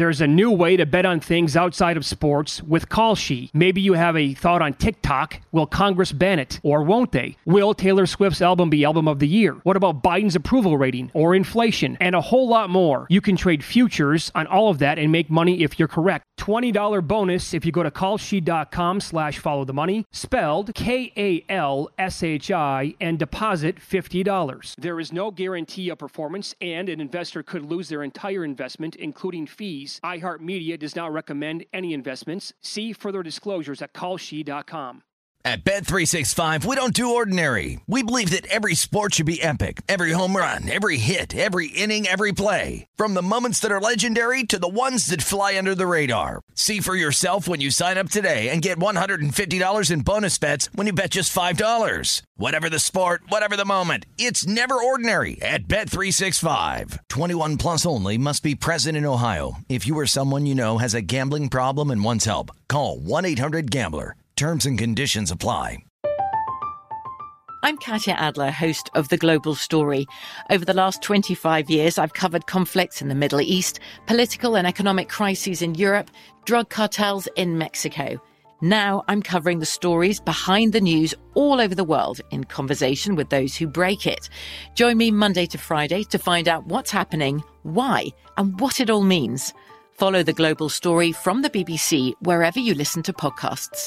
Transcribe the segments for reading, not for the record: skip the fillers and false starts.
There's a new way to bet on things outside of sports with Kalshi. Maybe you have a thought on TikTok. Will Congress ban it? Or won't they? Will Taylor Swift's album be Album of the Year? What about Biden's approval rating? Or inflation? And a whole lot more. You can trade futures on all of that and make money if you're correct. $20 bonus if you go to kalshi.com/followthemoney, spelled KALSHI, and deposit $50. There is no guarantee of performance, and an investor could lose their entire investment, including fees. iHeartMedia does not recommend any investments. See further disclosures at kalshi.com. At Bet365, we don't do ordinary. We believe that every sport should be epic. Every home run, every hit, every inning, every play. From the moments that are legendary to the ones that fly under the radar. See for yourself when you sign up today and get $150 in bonus bets when you bet just $5. Whatever the sport, whatever the moment, it's never ordinary at Bet365. 21 plus only. Must be present in Ohio. If you or someone you know has a gambling problem and wants help, call 1-800-GAMBLER. Terms and conditions apply. I'm Katya Adler, host of The Global Story. Over the last 25 years, I've covered conflicts in the Middle East, political and economic crises in Europe, drug cartels in Mexico. Now I'm covering the stories behind the news all over the world in conversation with those who break it. Join me Monday to Friday to find out what's happening, why, and what it all means. Follow The Global Story from the BBC wherever you listen to podcasts.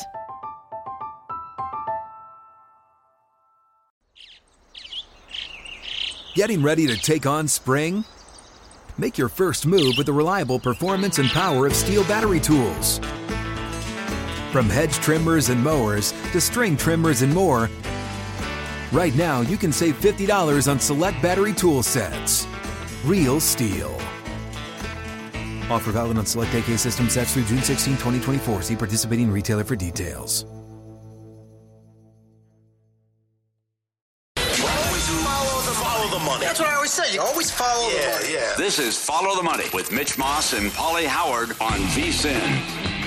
Getting ready to take on spring? Make your first move with the reliable performance and power of Steel battery tools. From hedge trimmers and mowers to string trimmers and more, right now you can save $50 on select battery tool sets. Real Steel. Offer valid on select AK system sets through June 16, 2024. See participating retailer for details. That's what I always say. You always follow the money. Yeah. This is Follow the Money with Mitch Moss and Paulie Howard on VSiN.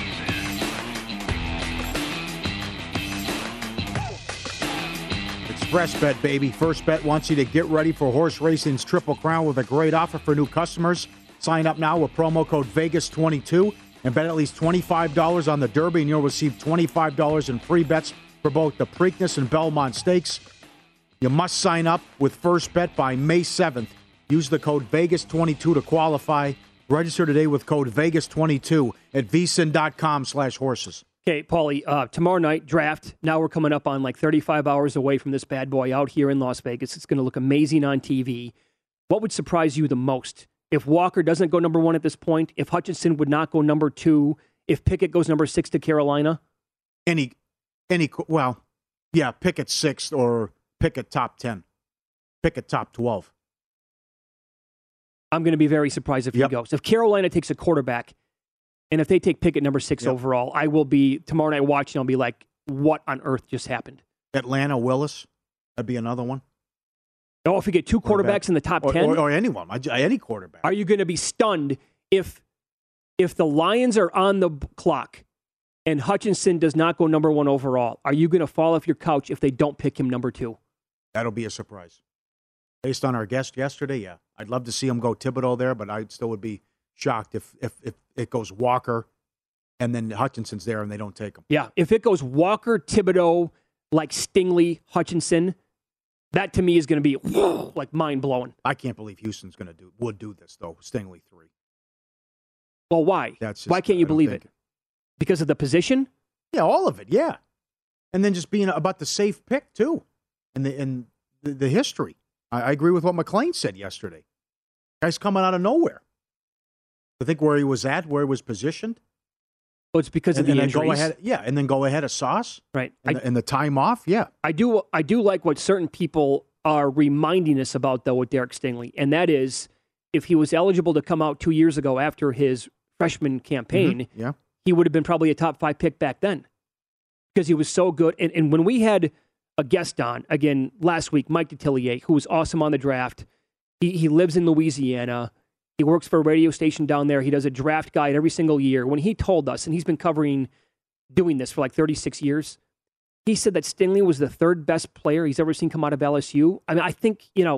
Express Bet, baby. First Bet wants you to get ready for horse racing's Triple Crown with a great offer for new customers. Sign up now with promo code VEGAS22 and bet at least $25 on the Derby, and you'll receive $25 in free bets for both the Preakness and Belmont Stakes. You must sign up with First Bet by May 7th. Use the code VEGAS22 to qualify. Register today with code VEGAS22 at vsin.com/horses. Okay, Paulie, tomorrow night, draft. Now we're coming up on like 35 hours away from this bad boy out here in Las Vegas. It's going to look amazing on TV. What would surprise you the most? If Walker doesn't go number 1 at this point, if Hutchinson would not go number 2, if Pickett goes number 6 to Carolina? Well, yeah, Pickett 6th or Pickett top 10. Pickett top 12. I'm going to be very surprised if he goes. If Carolina takes a quarterback, and if they take Pickett number 6 overall, I will be, tomorrow night watching, I'll be like, what on earth just happened? Atlanta, Willis, that'd be another one. Oh, if you get 2 quarterbacks in the top 10? Or anyone, any quarterback. Are you going to be stunned if the Lions are on the clock and Hutchinson does not go number 1 overall? Are you going to fall off your couch if they don't pick him number 2? That'll be a surprise. Based on our guest yesterday, yeah. I'd love to see him go Thibodeau there, but I still would be shocked if it goes Walker and then Hutchinson's there and they don't take him. Yeah, if it goes Walker, Thibodeau, like Stingley, Hutchinson, that to me is going to be like mind-blowing. I can't believe Houston's would do this, though. Stingley 3. Well, why? Why can't you believe it? Because of the position? Yeah, all of it, yeah. And then just being about the safe pick, too, and the history. I agree with what McClain said yesterday. Guy's coming out of nowhere. I think where he was at, where he was positioned. Well, it's because of the injuries. And then go ahead of Sauce. Right. And the time off, yeah. I do like what certain people are reminding us about, though, with Derek Stingley, and that is if he was eligible to come out 2 years ago after his freshman campaign, he would have been probably a top 5 pick back then because he was so good. And when we had a guest on, again, last week, Mike Detillier, who was awesome on the draft, he lives in Louisiana. He works for a radio station down there. He does a draft guide every single year. When he told us, and he's been doing this for like 36 years, he said that Stingley was the 3rd best player he's ever seen come out of LSU. I mean, I think,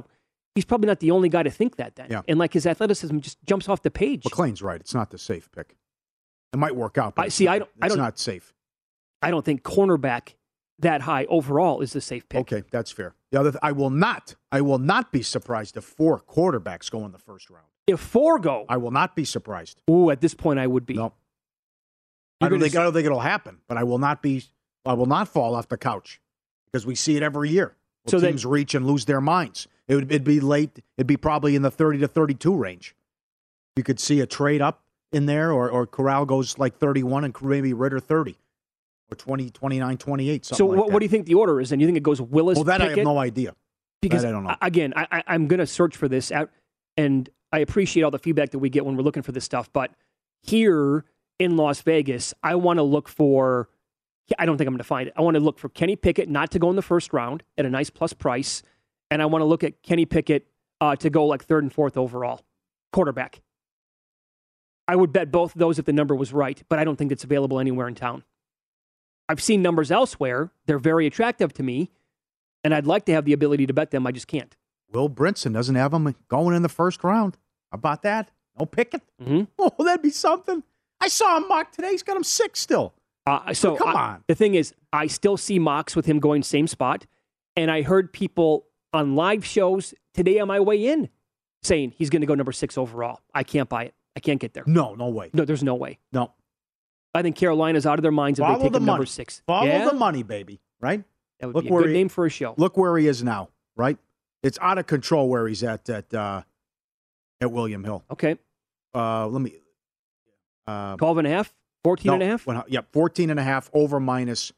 he's probably not the only guy to think that then. Yeah. And like his athleticism just jumps off the page. McLean's right. It's not the safe pick. It might work out, but it's not safe. I don't think cornerback that high overall is the safe pick. Okay, that's fair. The other, I will not be surprised if 4 quarterbacks go in the first round. If 4 go, I will not be surprised. Ooh, at this point, I would be. No, I don't think it'll happen, but I will not fall off the couch because we see it every year. So teams reach and lose their minds. It'd be late. It'd be probably in the 30 to 32 range. You could see a trade up in there, or Corral goes like 31 and maybe Ritter 30. Or 20, 29, 28, something like that. So what do you think the order is? And you think it goes Willis, Well, that Pickett? I have no idea. Because, I don't know. Again, I'm going to search for this out, and I appreciate all the feedback that we get when we're looking for this stuff. But here in Las Vegas, I want to look for, I don't think I'm going to find it. I want to look for Kenny Pickett not to go in the first round at a nice plus price. And I want to look at Kenny Pickett to go like 3rd and 4th overall. Quarterback. I would bet both of those if the number was right, but I don't think it's available anywhere in town. I've seen numbers elsewhere. They're very attractive to me, and I'd like to have the ability to bet them. I just can't. Will Brinson doesn't have him going in the first round. How about that? No Pickett? Mm-hmm. Oh, that'd be something. I saw him mock today. He's got him 6 still. So come on. The thing is, I still see mocks with him going same spot, and I heard people on live shows today on my way in saying he's going to go number 6 overall. I can't buy it. I can't get there. No way. No, there's no way. No. I think Carolina's out of their minds if they take him number 6. Follow the money, baby, right? That would be a good name for a show. Look where he is now, right? It's out of control where he's at William Hill. Okay. Let me... 12 and a half? 14 and a half? 14 and a half over minus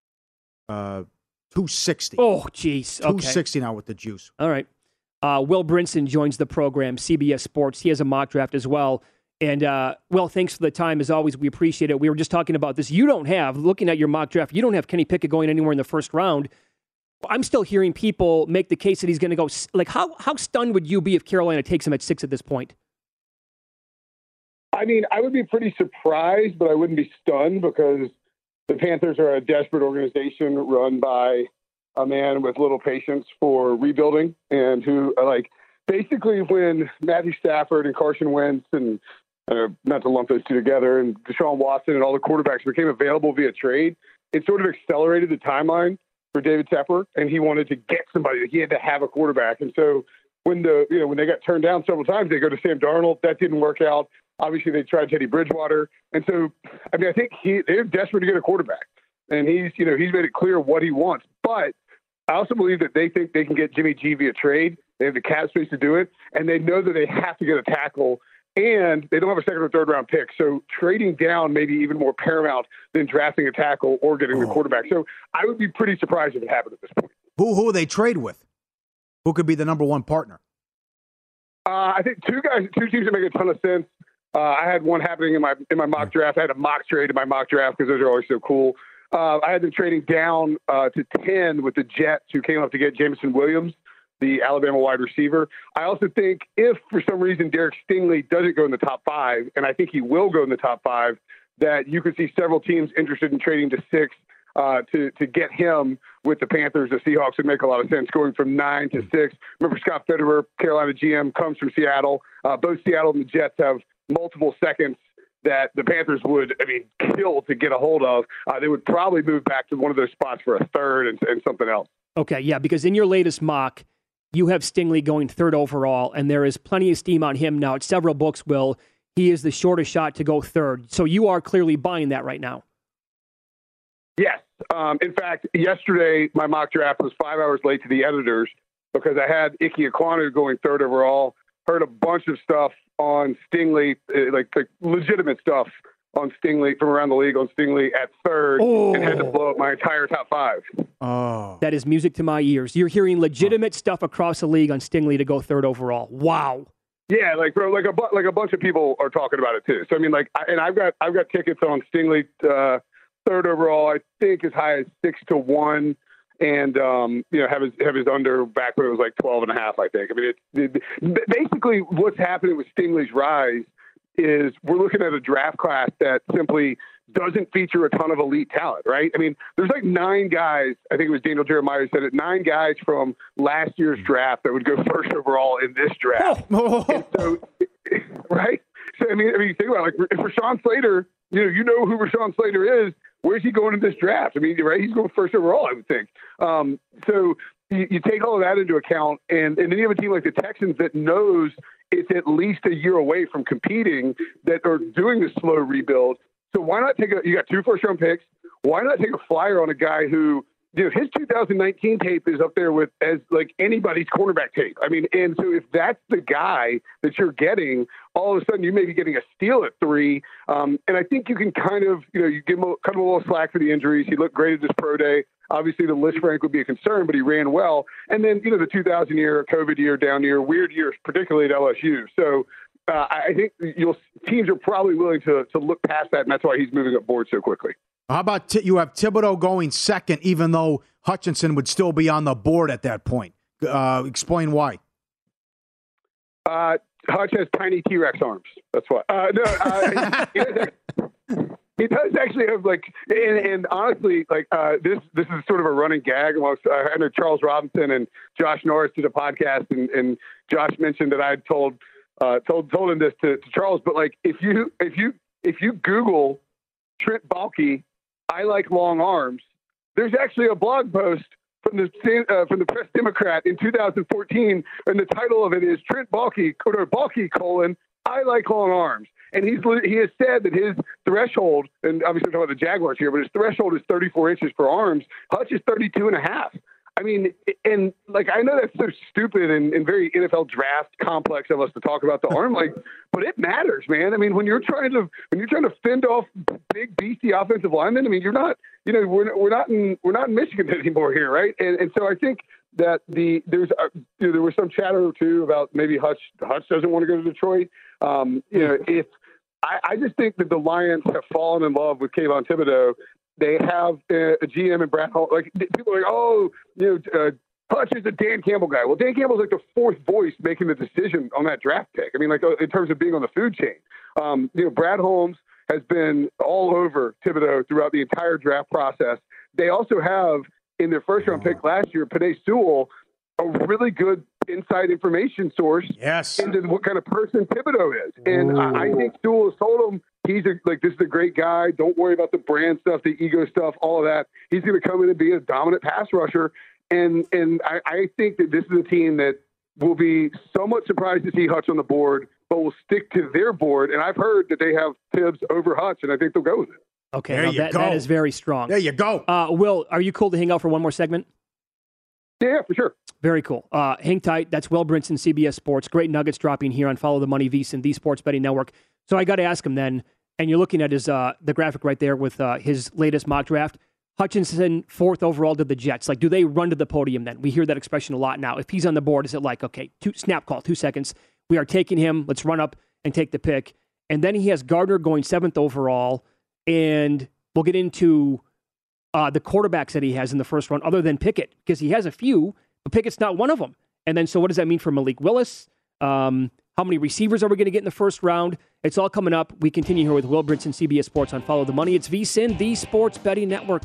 260. Oh, jeez. Okay. 260 now with the juice. All right. Will Brinson joins the program, CBS Sports. He has a mock draft as well. And, well, thanks for the time. As always, we appreciate it. We were just talking about this. You don't have, looking at your mock draft, you don't have Kenny Pickett going anywhere in the first round. I'm still hearing people make the case that he's going to go. Like, how stunned would you be if Carolina takes him at 6 at this point? I mean, I would be pretty surprised, but I wouldn't be stunned because the Panthers are a desperate organization run by a man with little patience for rebuilding and who, like, basically when Matthew Stafford and Carson Wentz and not to lump those two together, and Deshaun Watson and all the quarterbacks became available via trade, it sort of accelerated the timeline for David Tepper, and he wanted to get somebody. He had to have a quarterback. And so when they got turned down several times, they go to Sam Darnold. That didn't work out. Obviously, they tried Teddy Bridgewater. And so, I mean, I think they're desperate to get a quarterback. And he's made it clear what he wants. But I also believe that they think they can get Jimmy G via trade. They have the cap space to do it. And they know that they have to get a tackle. And they don't have a 2nd or 3rd round pick. So trading down may be even more paramount than drafting a tackle or getting the quarterback. So I would be pretty surprised if it happened at this point. Who will they trade with? Who could be the number 1 partner? I think two teams that make a ton of sense. I had one happening in my mock draft. I had a mock trade in my mock draft because those are always so cool. I had them trading down to 10 with the Jets, who came up to get Jameson Williams, the Alabama wide receiver. I also think if for some reason Derek Stingley doesn't go in the top 5, and I think he will go in the top 5, that you could see several teams interested in trading to 6 to get him with the Panthers. The Seahawks would make a lot of sense going from 9 to 6. Remember, Scott Fitterer, Carolina GM, comes from Seattle. Both Seattle and the Jets have multiple seconds that the Panthers would, kill to get a hold of. They would probably move back to one of those spots for a 3rd and something else. Okay, yeah, because in your latest mock, you have Stingley going 3rd overall, and there is plenty of steam on him now. At several books, Will, he is the shortest shot to go 3rd. So you are clearly buying that right now. Yes. In fact, yesterday, my mock draft was 5 hours late to the editors because I had Ike Ekwonu going 3rd overall. Heard a bunch of stuff on Stingley, like legitimate stuff on Stingley from around the league on Stingley at 3rd, and had to blow up my entire top 5. Oh, that is music to my ears. You're hearing legitimate stuff across the league on Stingley to go 3rd overall. Wow. Yeah, like a bunch of people are talking about it too. So I mean, I've got tickets on Stingley 3rd overall. I think as high as 6-1. And, have his under back when it was like 12.5, I think. I mean, basically what's happening with Stingley's rise is we're looking at a draft class that simply doesn't feature a ton of elite talent, right? I mean, there's like 9 guys, I think it was Daniel Jeremiah who said it, 9 guys from last year's draft that would go first overall in this draft. So, right? So, I mean, think about it. Like, if Rashawn Slater, you know who Rashawn Slater is, where's he going in this draft? I mean, right? He's going first overall, I would think. So you take all of that into account, and then you have a team like the Texans that knows it's at least a year away from competing, that are doing the slow rebuild. So why not you got 2 first-round picks. Why not take a flyer on a guy who, his 2019 tape is up there as like anybody's cornerback tape. I mean, and so if that's the guy that you're getting, all of a sudden you may be getting a steal at 3. And I think you can kind of, you give him cut him a little slack for the injuries. He looked great at this pro day. Obviously the list rank would be a concern, but he ran well. And then, the 2000 year, COVID year, down year, weird years, particularly at LSU. So I think teams are probably willing to look past that, and that's why he's moving up board so quickly. How about you have Thibodeau going second, even though Hutchinson would still be on the board at that point? Explain why. Hutch has tiny T-Rex arms. That's why. He does actually have and honestly, this is sort of a running gag amongst. I know Charles Robinson and Josh Norris did a podcast, and Josh mentioned that I had told him this to Charles. But if you Google Trent Baalke, I like long arms, there's actually a blog post from the Press Democrat in 2014, and the title of it is Trent Baalke, I like long arms. And he has said that his threshold, and obviously we're talking about the Jaguars here, but his threshold is 34 inches for arms. Hutch is 32.5. I mean, and I know that's so stupid and very NFL draft complex of us to talk about the arm, but it matters, man. I mean, when you're trying to fend off big beastie offensive linemen, I mean, you're not, we're not in Michigan anymore here, right? And so I think that there was some chatter too about maybe Hutch doesn't want to go to Detroit. If I just think that the Lions have fallen in love with Kayvon Thibodeau. They have a GM and Brad Hall. People are Hutch is a Dan Campbell guy. Well, Dan Campbell's the 4th voice making the decision on that draft pick. I mean, in terms of being on the food chain. Brad Holmes has been all over Thibodeau throughout the entire draft process. They also have in their first round pick last year, Penei Sewell, a really good inside information source into what kind of person Thibodeau is. And I think Sewell has told him this is a great guy. Don't worry about the brand stuff, the ego stuff, all of that. He's going to come in and be a dominant pass rusher. And I think that this is a team that will be somewhat surprised to see Hutch on the board, but will stick to their board. And I've heard that they have Tibbs over Hutch, and I think they'll go with it. Okay, that is very strong. There you go. Will, are you cool to hang out for one more segment? Yeah, for sure. Very cool. Hang tight. That's Will Brinson, CBS Sports. Great nuggets dropping here on Follow the Money, VSiN, the Sports Betting Network. So I got to ask him then, and you're looking at his the graphic right there with his latest mock draft. Hutchinson, 4th overall to the Jets. Do they run to the podium then? We hear that expression a lot now. If he's on the board, is it okay, snap call, 2 seconds. We are taking him. Let's run up and take the pick. And then he has Gardner going 7th overall, and we'll get into the quarterbacks that he has in the first round other than Pickett, because he has a few, but Pickett's not one of them. And then, so what does that mean for Malik Willis? How many receivers are we going to get in the first round? It's all coming up. We continue here with Will Brinson, CBS Sports on Follow the Money. It's VSiN, the Sports Betting Network.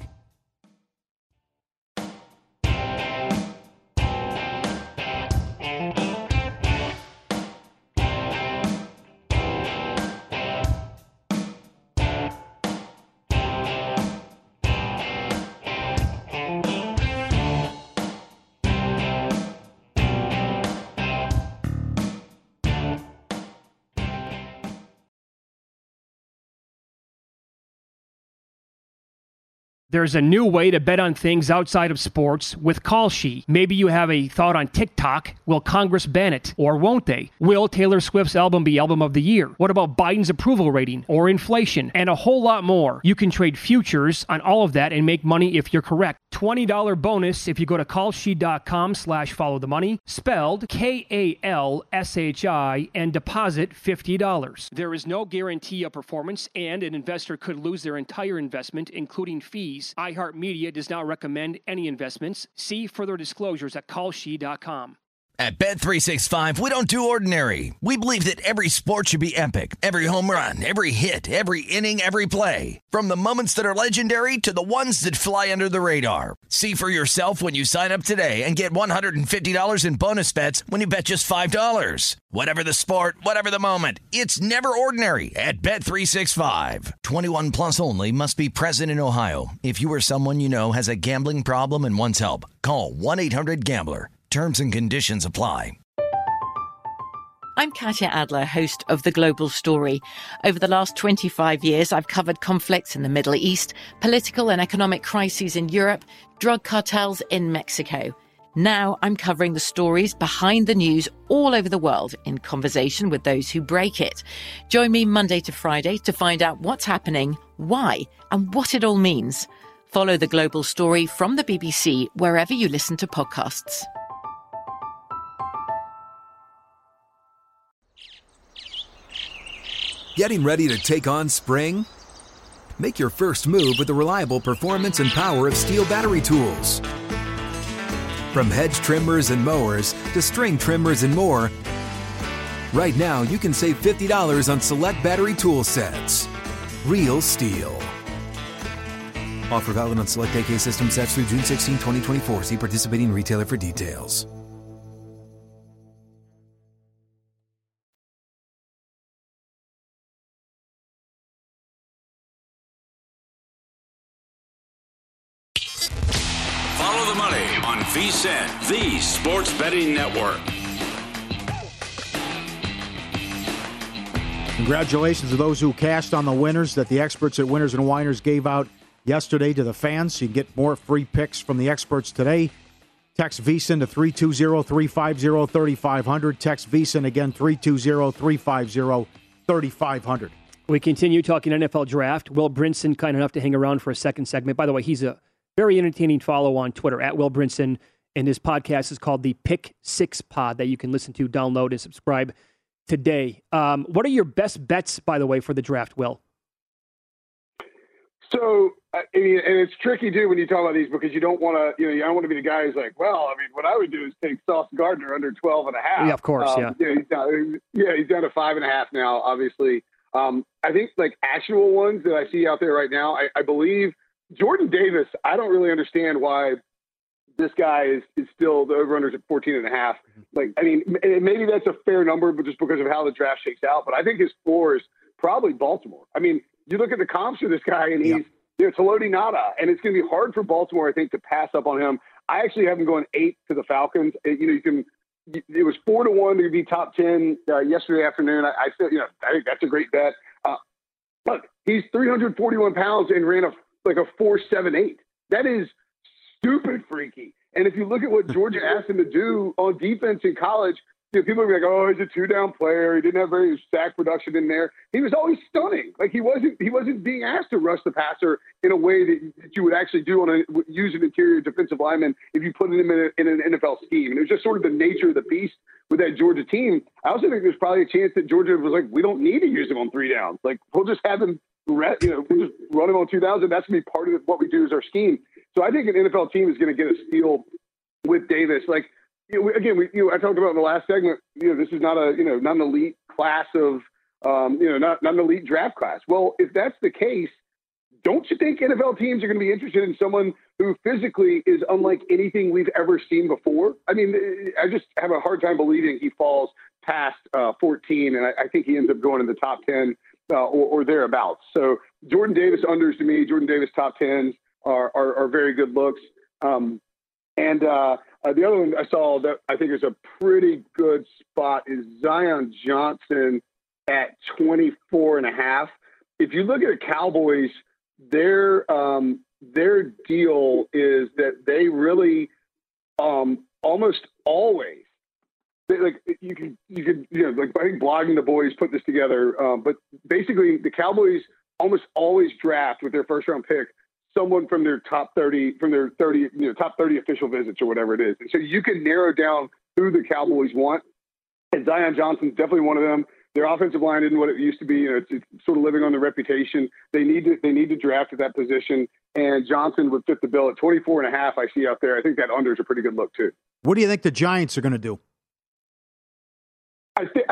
There's a new way to bet on things outside of sports with Kalshi. Maybe you have a thought on TikTok. Will Congress ban it? Or won't they? Will Taylor Swift's album be Album of the Year? What about Biden's approval rating or inflation? And a whole lot more. You can trade futures on all of that and make money if you're correct. $20 bonus if you go to kalshi.com/followthemoney, spelled KALSHI, and deposit $50. There is no guarantee of performance, and an investor could lose their entire investment, including fees. iHeartMedia does not recommend any investments. See further disclosures at kalshi.com. At Bet365, we don't do ordinary. We believe that every sport should be epic. Every home run, every hit, every inning, every play. From the moments that are legendary to the ones that fly under the radar. See for yourself when you sign up today and get $150 in bonus bets when you bet just $5. Whatever the sport, whatever the moment, it's never ordinary at Bet365. 21 plus only. Must be present in Ohio. If you or someone you know has a gambling problem and wants help, call 1-800-GAMBLER. Terms and conditions apply. I'm Katya Adler, host of The Global Story. Over the last 25 years, I've covered conflicts in the Middle East, political and economic crises in Europe, drug cartels in Mexico. Now I'm covering the stories behind the news all over the world in conversation with those who break it. Join me Monday to Friday to find out what's happening, why, and what it all means. Follow The Global Story from the BBC wherever you listen to podcasts. Getting ready to take on spring? Make your first move with the reliable performance and power of Steel battery tools. From hedge trimmers and mowers to string trimmers and more, right now you can save $50 on select battery tool sets. Real Steel. Offer valid on select AK system sets through June 16, 2024. See participating retailer for details. Follow the money on VSiN, the Sports Betting Network. Congratulations to those who cashed on the winners that the experts at Winners and Winers gave out yesterday to the fans. You can get more free picks from the experts today. Text VSiN to 320-350-3500. Text VSiN again, 320-350-3500. We continue talking NFL draft. Will Brinson, kind enough to hang around for a second segment. By the way, he's a very entertaining follow on Twitter, at Will Brinson, and his podcast is called the Pick Six Pod that you can listen to, download, and subscribe today. What are your best bets, by the way, for the draft, Will? So, and it's tricky, too, when you talk about these because you don't want to, you don't want to be the guy who's like, well, I mean, what I would do is take Sauce Gardner under 12.5. Yeah, of course, yeah. He's down to 5.5 now, obviously. I think, like, actual ones that I see out there right now, I believe Jordan Davis, I don't really understand why this guy is still, the over-under is at 14.5. Like, I mean, maybe that's a fair number, but just because of how the draft shakes out. But I think his floor is probably Baltimore. I mean, you look at the comps for this guy, and he's Taloti Nada, and it's going to be hard for Baltimore, I think, to pass up on him. I actually have him going 8 to the Falcons. It was 4-1 to be top 10 yesterday afternoon. I feel, I think that's a great bet. Look, he's 341 pounds and ran a 4.78. That is stupid freaky. And if you look at what Georgia asked him to do on defense in college, people are like, oh, he's a 2-down player. He didn't have very sack production in there. He was always stunning. Like he wasn't being asked to rush the passer in a way that you would actually do use an interior defensive lineman if you put him in an NFL scheme. And it was just sort of the nature of the beast with that Georgia team. I also think there's probably a chance that Georgia was like, we don't need to use him on 3 downs. Like we'll just have him, we'll just run him on 2,000. That's going to be part of what we do as our scheme. So I think an NFL team is going to get a steal with Davis. Like, I talked about in the last segment, this is not not an elite class of, not an elite draft class. Well, if that's the case, don't you think NFL teams are going to be interested in someone who physically is unlike anything we've ever seen before? I mean, I just have a hard time believing he falls past 14, and I think he ends up going in the top 10 or thereabouts. So Jordan Davis unders to me, Jordan Davis top 10s are very good looks. The other one I saw that I think is a pretty good spot is Zion Johnson at 24.5. If you look at the Cowboys, their deal is that they really almost always like you could like I think Blogging the Boys put this together, but basically the Cowboys almost always draft with their first round pick someone from their top 30 top 30 official visits or whatever it is. And so you can narrow down who the Cowboys want. And Zion Johnson's definitely one of them. Their offensive line isn't what it used to be. It's sort of living on the reputation. They need to draft at that position. And Johnson would fit the bill at 24.5. I see out there. I think that under is a pretty good look too. What do you think the Giants are going to do?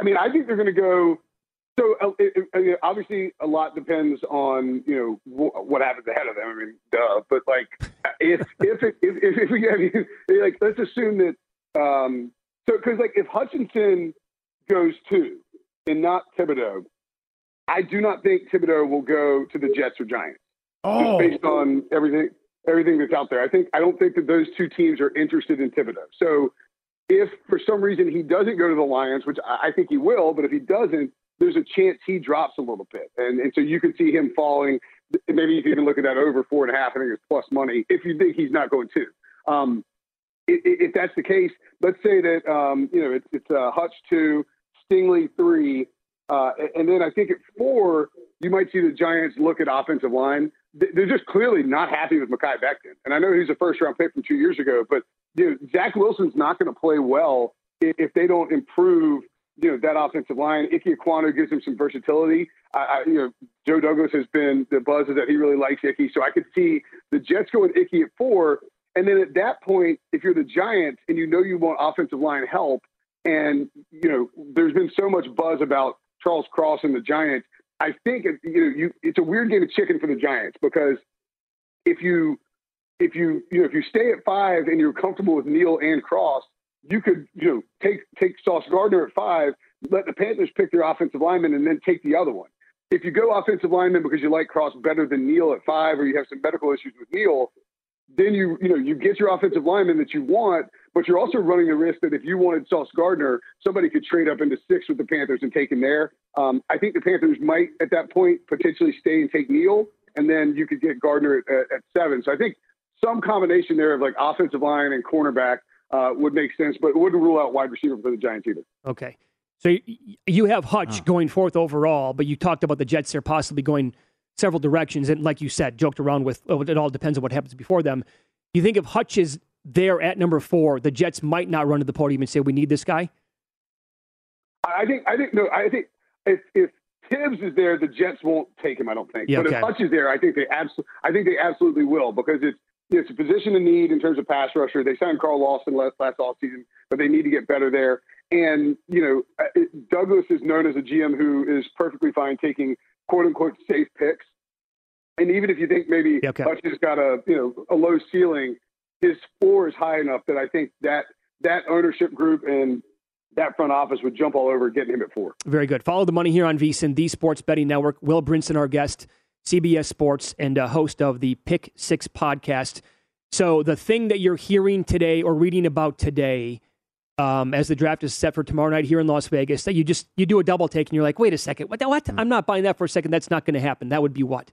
I mean, I think they're going to go. So obviously, a lot depends on what happens ahead of them. I mean, duh. But like, if we like, let's assume that. So because like if Hutchinson goes 2 and not Thibodeau, I do not think Thibodeau will go to the Jets or Giants. Oh, based on everything that's out there, I don't think that those two teams are interested in Thibodeau. So if for some reason he doesn't go to the Lions, which I think he will, but if he doesn't, there's a chance he drops a little bit. And so you could see him falling. Maybe you can even look at that over 4.5. I think it's plus money if you think he's not going to. If that's the case, let's say that, it's Hutch 2, Stingley 3. And then I think at 4, you might see the Giants look at offensive line. They're just clearly not happy with Mekhi Becton. And I know he's a first-round pick from 2 years ago, but Zach Wilson's not going to play well if they don't improve that offensive line. Ike Ekwonu gives him some versatility. Joe Douglas has been, the buzz is that he really likes Ike. So I could see the Jets going Ike at 4. And then at that point, if you're the Giants and you want offensive line help, and, there's been so much buzz about Charles Cross and the Giants, I think, it's a weird game of chicken for the Giants, because if you stay at 5 and you're comfortable with Neal and Cross, you could, take Sauce Gardner at 5, let the Panthers pick their offensive lineman, and then take the other one. If you go offensive lineman because you like Cross better than Neal at 5, or you have some medical issues with Neal, then you get your offensive lineman that you want, but you're also running the risk that if you wanted Sauce Gardner, somebody could trade up into 6 with the Panthers and take him there. I think the Panthers might, at that point, potentially stay and take Neal, and then you could get Gardner at 7. So I think some combination there of like offensive line and cornerback would make sense, but it wouldn't rule out wide receiver for the Giants either. Okay. So you have Hutch going 4th overall, but you talked about the Jets there possibly going several directions. And like you said, joked around with, it all depends on what happens before them. You think if Hutch is there at number 4, the Jets might not run to the podium and say, we need this guy? I think if Tibbs is there, the Jets won't take him, I don't think. Yeah, but if Hutch is there, I think they absolutely will, because it's a position of need in terms of pass rusher. They signed Carl Lawson last offseason, but they need to get better there. And, Douglas is known as a GM who is perfectly fine taking quote-unquote safe picks. And even if you think maybe Hutch has got a low ceiling, his floor is high enough that I think that ownership group and that front office would jump all over getting him at 4. Very good. Follow the money here on VSiN, the Sports Betting Network. Will Brinson, our guest, CBS Sports, and host of the Pick 6 podcast. So the thing that you're hearing today or reading about today, as the draft is set for tomorrow night here in Las Vegas, that you do a double take and you're like, wait a second, what? I'm not buying that for a second. That's not going to happen. That would be what?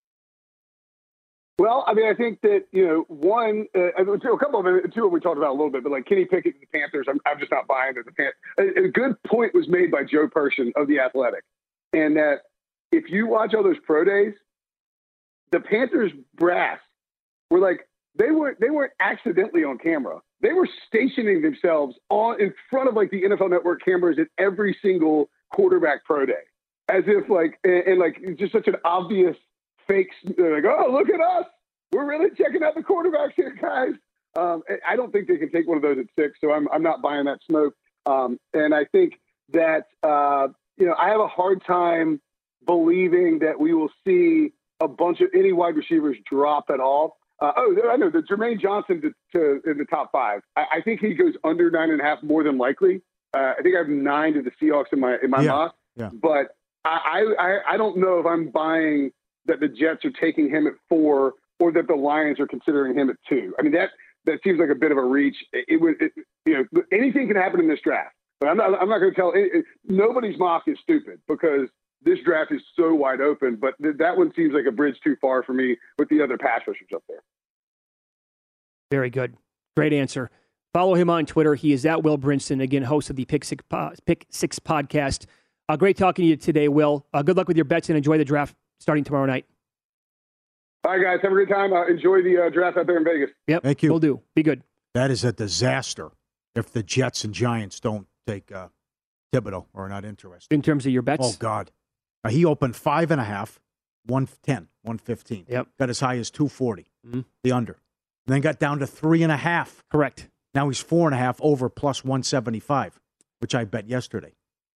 Well, I mean, I think that, one, a couple of them, 2 we talked about a little bit, but like Kenny Pickett and the Panthers, I'm just not buying that the Panthers. A good point was made by Joe Person of The Athletic, and that if you watch all those pro days, the Panthers brass were like, they weren't accidentally on camera. They were stationing themselves in front of like the NFL Network cameras at every single quarterback pro day, as if like, and like just such an obvious fake. They're like, oh, look at us. We're really checking out the quarterbacks here, guys. I don't think they can take one of those at 6, so I'm not buying that smoke. And I think that, I have a hard time believing that we will see a bunch of any wide receivers drop at all. I know the Jermaine Johnson to in the top 5. I think he goes under 9.5 more than likely. I think I have 9 to the Seahawks in my mock. Yeah. But I don't know if I'm buying that the Jets are taking him at 4 or that the Lions are considering him at 2. I mean, that seems like a bit of a reach. Anything can happen in this draft. But I'm not going to tell. Nobody's mock is stupid, because this draft is so wide open. But that one seems like a bridge too far for me with the other pass rushers up there. Very good. Great answer. Follow him on Twitter. He is at Will Brinson, again, host of the Pick 6 podcast. Great talking to you today, Will. Good luck with your bets and enjoy the draft starting tomorrow night. All right, guys. Have a great time. Enjoy the draft out there in Vegas. Yep. Thank you. Will do. Be good. That is a disaster if the Jets and Giants don't take Thibodeau or are not interested. In terms of your bets? Oh, God. He opened 5.5, 110, 115. Yep. Got as high as 240, the under. And then got down to 3.5. Correct. Now he's 4.5 over plus 175, which I bet yesterday.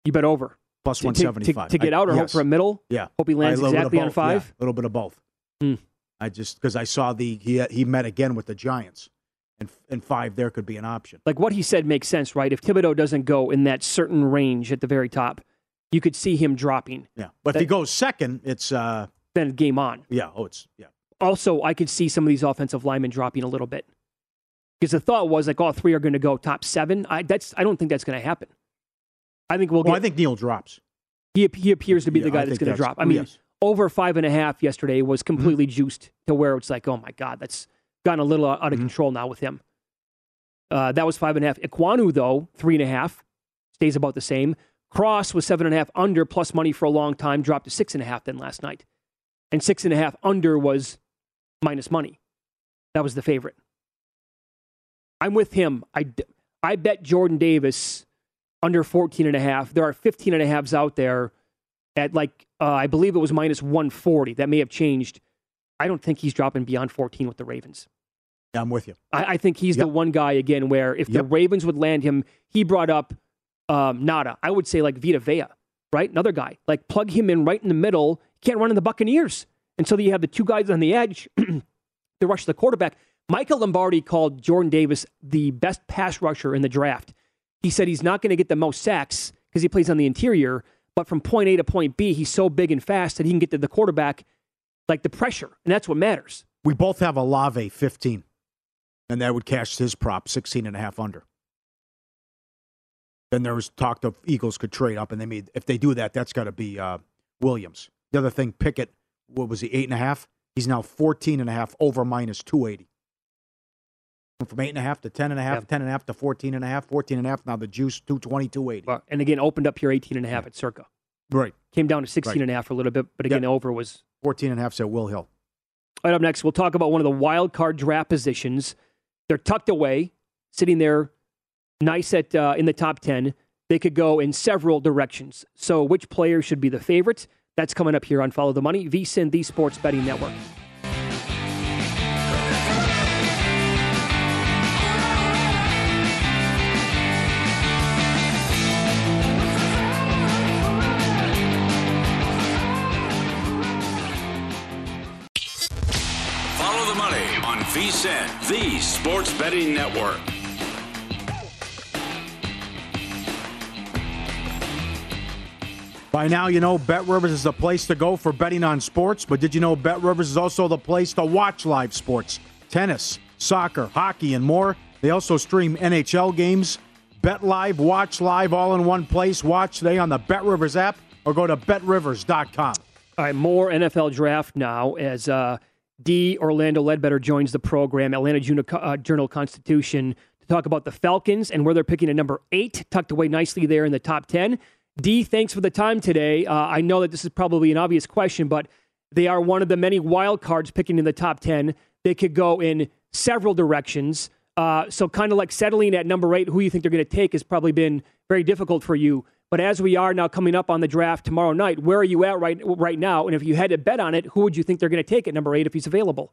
You bet over. Plus 175. To get out or hope for a middle? Yeah. Hope he lands exactly on 5? Yeah, a little bit of both. Because I saw he met again with the Giants. And 5 there could be an option. Like what he said makes sense, right? If Thibodeau doesn't go in that certain range at the very top, you could see him dropping. Yeah. But if he goes second, it's... then game on. Yeah. Also, I could see some of these offensive linemen dropping a little bit. Because the thought was like all 3 are going to go top 7. I don't think that's going to happen. I think I think Neal drops. He appears to be the guy that's going to drop. I mean, over 5.5 yesterday was completely juiced to where it's like, oh my God, that's gotten a little out of control now with him. That was 5.5. Ekwonu, though, 3.5, stays about the same. Cross was 7.5 under plus money for a long time, dropped to 6.5 then last night. And 6.5 under was minus money. That was the favorite. I'm with him. I bet Jordan Davis under 14.5. There are 15.5s out there at I believe it was minus 140. That may have changed. I don't think he's dropping beyond 14 with the Ravens. Yeah, I'm with you. I think he's the one guy, again, where if the Ravens would land him, he brought up Nada. I would say like Vita Vea, right? Another guy. Like plug him in right in the middle. He can't run in the Buccaneers. And so you have the 2 guys on the edge to rush the quarterback. Michael Lombardi called Jordan Davis the best pass rusher in the draft. He said he's not going to get the most sacks because he plays on the interior, but from point A to point B, he's so big and fast that he can get to the quarterback like the pressure, and that's what matters. We both have Olave 15, and that would cash his prop 16.5 under. Then there was talk of Eagles could trade up, and if they do that, that's got to be Williams. The other thing, Pickett, what was he, 8.5? He's now 14.5 over minus 280. From 8.5 to 10.5, 10.5 to 14.5, 14.5. Now the juice 220, 280. Well, and again, opened up here 18.5 at Circa. Right. Came down to 16.5 for a little bit, but again, over was 14.5 at Will Hill. All right, up next, we'll talk about one of the wild card draft positions. They're tucked away, sitting there, nice at in the top 10. They could go in several directions. So, which player should be the favorite? That's coming up here on Follow the Money, VSiN, the Sports Betting Network. VSiN, the Sports Betting Network. By now, you know BetRivers is the place to go for betting on sports, but did you know BetRivers is also the place to watch live sports? Tennis, soccer, hockey, and more. They also stream NHL games. Bet live, watch live, all in one place. Watch today on the BetRivers app or go to betrivers.com. All right, more NFL draft now as D. Orlando Ledbetter joins the program, Atlanta Journal-Constitution, to talk about the Falcons and where they're picking at number 8, tucked away nicely there in the top 10. D, thanks for the time today. I know that this is probably an obvious question, but they are one of the many wild cards picking in the top 10. They could go in several directions. So kind of like settling at number 8, who you think they're going to take has probably been very difficult for you. But as we are now coming up on the draft tomorrow night, where are you at right now? And if you had to bet on it, who would you think they're going to take at number 8 if he's available?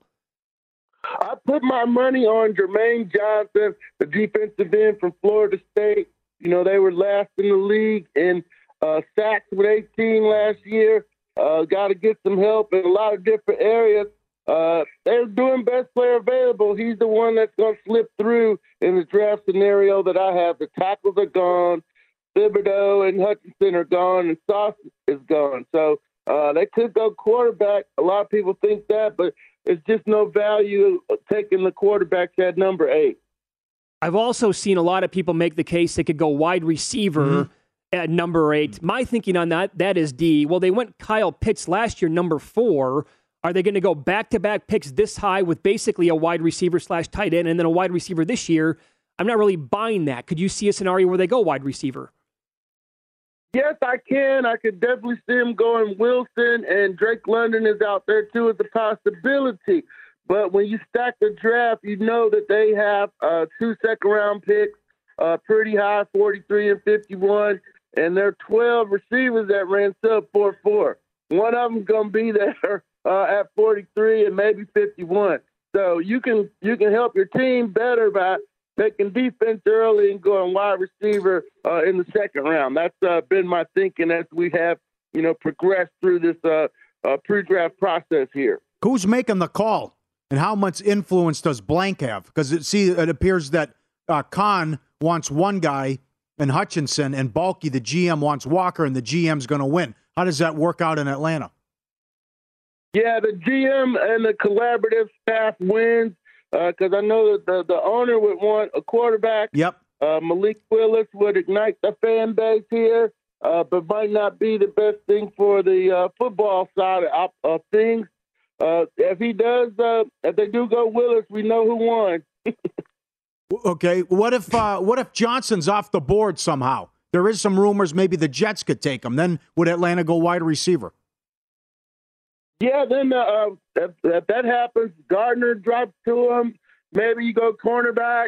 I put my money on Jermaine Johnson, the defensive end from Florida State. You know, they were last in the league in sacks with 18 last year. Got to get some help in a lot of different areas. They're doing best player available. He's the one that's going to slip through in the draft scenario that I have. The tackles are gone. Thibodeau and Hutchinson are gone, and Sauce is gone. So they could go quarterback. A lot of people think that, but it's just no value taking the quarterback at number 8. I've also seen a lot of people make the case they could go wide receiver at number 8. My thinking on that is D. Well, they went Kyle Pitts last year, number 4. Are they going to go back-to-back picks this high with basically a wide receiver / tight end and then a wide receiver this year? I'm not really buying that. Could you see a scenario where they go wide receiver? Yes, I can. I could definitely see him going Wilson, and Drake London is out there too as a possibility. But when you stack the draft, you know that they have 2 second-round picks, pretty high, 43 and 51, and there are 12 receivers that ran sub 4.4. One of them's going to be there at 43 and maybe 51. So you can help your team better by taking defense early and going wide receiver in the second round. That's been my thinking as we have, progressed through this pre-draft process here. Who's making the call, and how much influence does Blank have? Because it appears that Khan wants one guy and Hutchinson, and Balky, the GM, wants Walker, and the GM's going to win. How does that work out in Atlanta? Yeah, the GM and the collaborative staff wins because I know that the owner would want a quarterback. Yep. Malik Willis would ignite the fan base here, but might not be the best thing for the football side of things. If they do go Willis, we know who won. Okay, what if Johnson's off the board somehow? There is some rumors maybe the Jets could take him. Then would Atlanta go wide receiver? Yeah, then if that happens, Gardner drops to him. Maybe you go cornerback.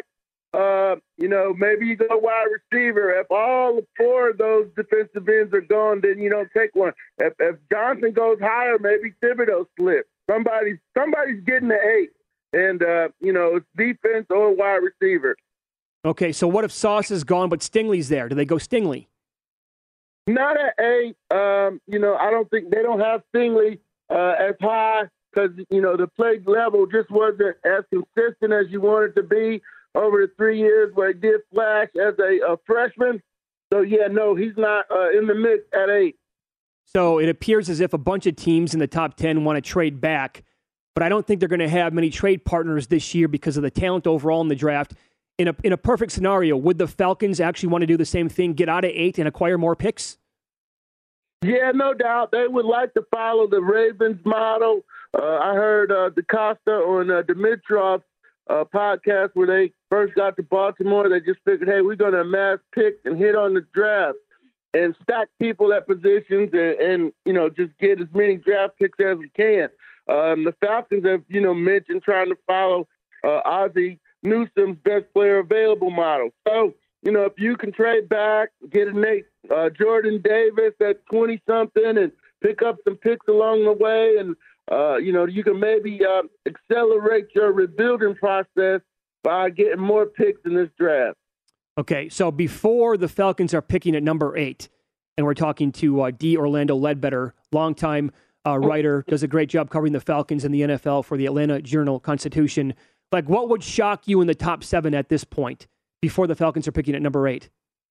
Maybe you go wide receiver. If all four of those defensive ends are gone, then you don't take one. If Johnson goes higher, maybe Thibodeau slips. Somebody's getting the 8. And, it's defense or wide receiver. Okay, so what if Sauce is gone but Stingley's there? Do they go Stingley? Not at 8. I don't think they don't have Stingley as high because, the play level just wasn't as consistent as you wanted to be over the 3 years where he did flash as a freshman. So, he's not in the mix at 8. So it appears as if a bunch of teams in the top 10 want to trade back. But I don't think they're going to have many trade partners this year because of the talent overall in the draft. In a perfect scenario, would the Falcons actually want to do the same thing, get out of 8 and acquire more picks? Yeah, no doubt. They would like to follow the Ravens model. I heard DaCosta on Dimitrov's podcast where they first got to Baltimore. They just figured, hey, we're going to amass picks and hit on the draft and stack people at positions and just get as many draft picks as we can. The Falcons have, mentioned trying to follow Ozzie Newsome's best player available model. So, if you can trade back, get a Jordan Davis at 20-something and pick up some picks along the way, and, you can maybe accelerate your rebuilding process by getting more picks in this draft. Okay, so before the Falcons are picking at number 8, and we're talking to D. Orlando Ledbetter, longtime writer, does a great job covering the Falcons and the NFL for the Atlanta Journal-Constitution. Like, what would shock you in the top 7 at this point before the Falcons are picking at number 8?